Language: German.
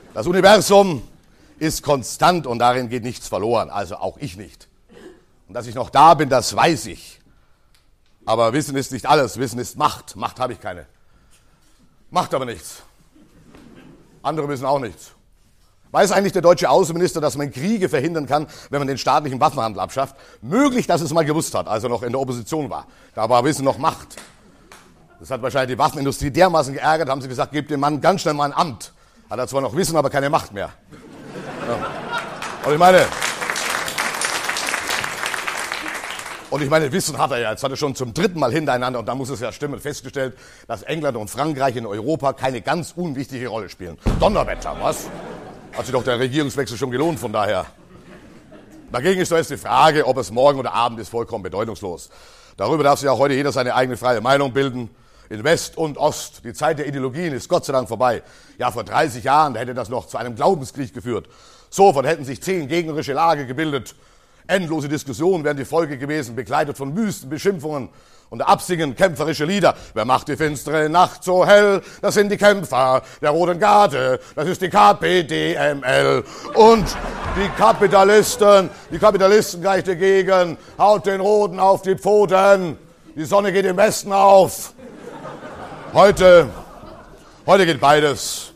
Das Universum ist konstant und darin geht nichts verloren, also auch ich nicht. Und dass ich noch da bin, das weiß ich. Aber Wissen ist nicht alles, Wissen ist Macht. Macht habe ich keine. Macht aber nichts. Andere wissen auch nichts. Weiß eigentlich der deutsche Außenminister, dass man Kriege verhindern kann, wenn man den staatlichen Waffenhandel abschafft? Möglich, dass es mal gewusst hat, als er noch in der Opposition war. Da war Wissen noch Macht. Das hat wahrscheinlich die Waffenindustrie dermaßen geärgert, haben sie gesagt, gebt dem Mann ganz schnell mal ein Amt. Hat er zwar noch Wissen, aber keine Macht mehr. Ja. Und ich meine, Wissen hat er ja. Jetzt hat er schon zum 3. Mal hintereinander, und da muss es ja stimmen, festgestellt, dass England und Frankreich in Europa keine ganz unwichtige Rolle spielen. Donnerwetter, was? Hat sich doch der Regierungswechsel schon gelohnt, von daher. Dagegen ist doch jetzt die Frage, ob es morgen oder Abend ist, vollkommen bedeutungslos. Darüber darf sich auch heute jeder seine eigene freie Meinung bilden. In West und Ost, die Zeit der Ideologien ist Gott sei Dank vorbei. Ja, vor 30 Jahren, da hätte das noch zu einem Glaubenskrieg geführt. Sofort hätten sich 10 gegnerische Lager gebildet. Endlose Diskussionen wären die Folge gewesen, begleitet von wüsten Beschimpfungen und Absingen kämpferische Lieder. Wer macht die finstere Nacht so hell? Das sind die Kämpfer der Roten Garde. Das ist die KPDML. Und die Kapitalisten gleich dagegen. Haut den Roten auf die Pfoten. Die Sonne geht im Westen auf. Heute geht beides.